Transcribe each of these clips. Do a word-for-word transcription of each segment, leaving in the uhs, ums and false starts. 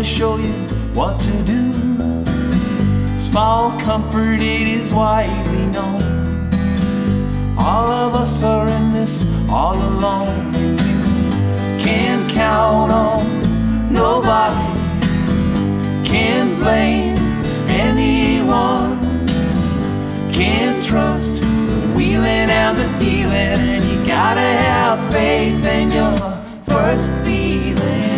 to show you what to do. Small comfort, it is widely known. All of us are in this all alone. You can't count on nobody, can't blame anyone, can't trust the wheeling and the dealing, and you gotta have faith in your first feeling.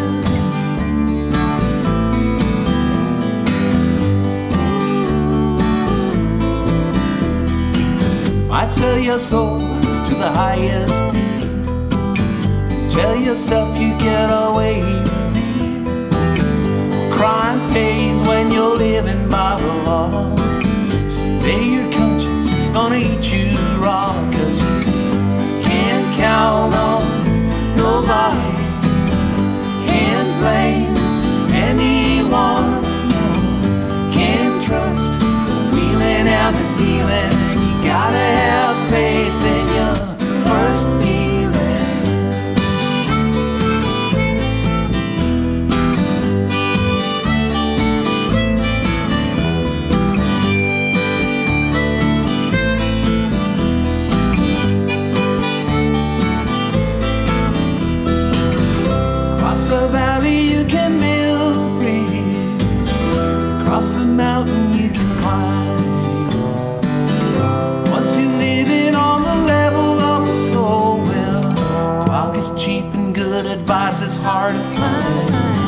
Might sell your soul to the highest bid, tell yourself you get away with it. Crime pays when you're living by the law. Someday your conscience gonna eat you raw, 'cause you can't count on nobody, can't blame anyone, can't trust the wheeling and the dealing. Gotta have faith in your first feeling. Across the valley you can build a bridge, across the mountain you can climb. Cheap and good advice is hard to find.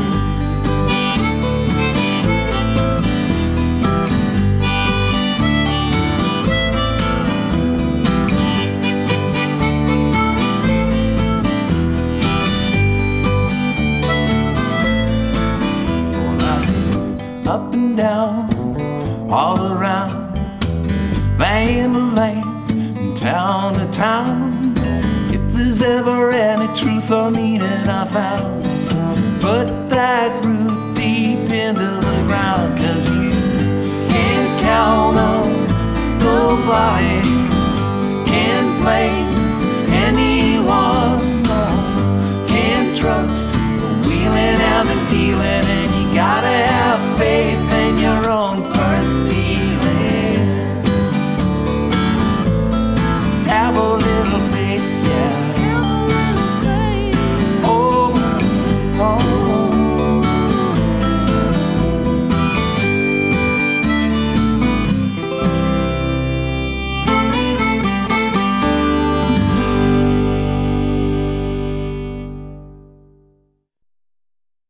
Up and down, all around, land to land, and town to town. If there's ever any truth or meaning I found, so put that root deep into the ground, 'cause you can't count on nobody,